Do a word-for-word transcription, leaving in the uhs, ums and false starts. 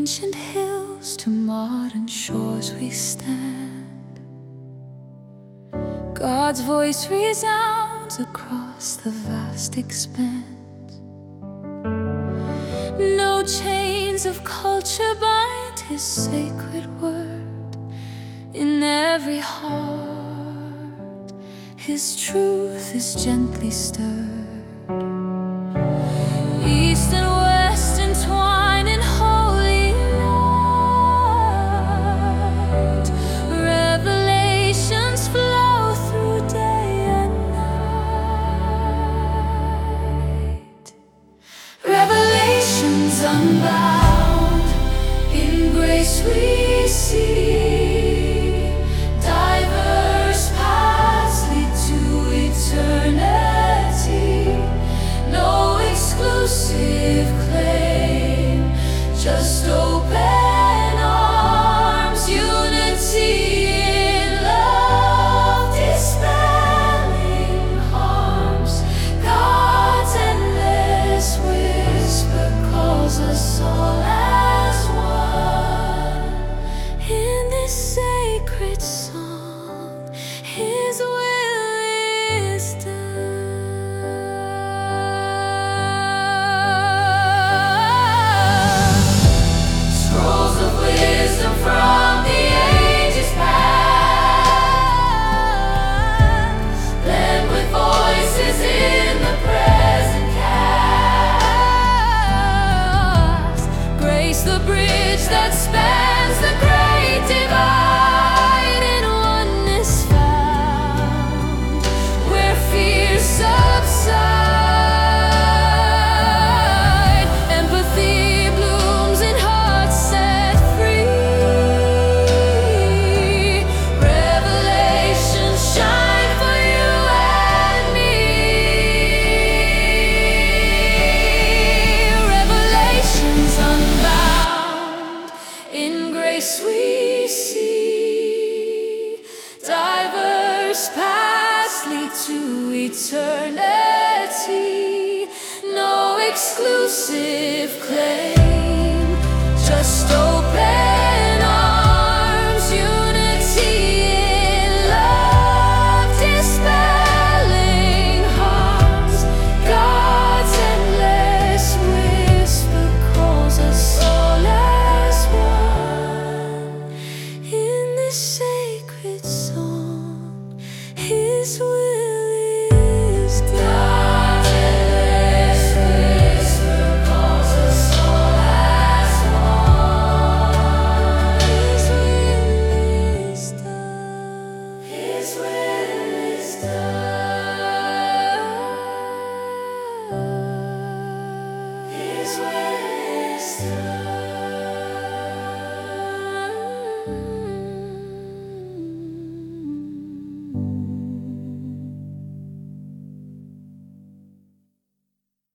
ancient hills to modern shores we stand. God's voice resounds across the vast expanse. No chains of culture bind His sacred word. In every heart His truth is gently stirred. East and west entwine in holy light. Revelations flow through day and night. Revelations unbound, in grace we see. Diverse paths lead to eternity. No exclusive claim, just open arms. Unity in love, dispelling harms. God's endless whisper calls us all as one. In this sacred song, His will is done. Scrolls of wisdom from the ages past, blend with voices in the present cast. Grace the bridge that spans the great divide. In oneness found, where fears subside. Empathy blooms in hearts set free. Revelations shine for you and me. Revelations unbound, in grace we see. Diverse paths lead to eternity. No exclusive claim, just open arms. Unity in love, dispelling harms. God's endless whisper calls us all as one. In this sacred song, His will is done. God's endless whisper calls us all as one. His will is done. His will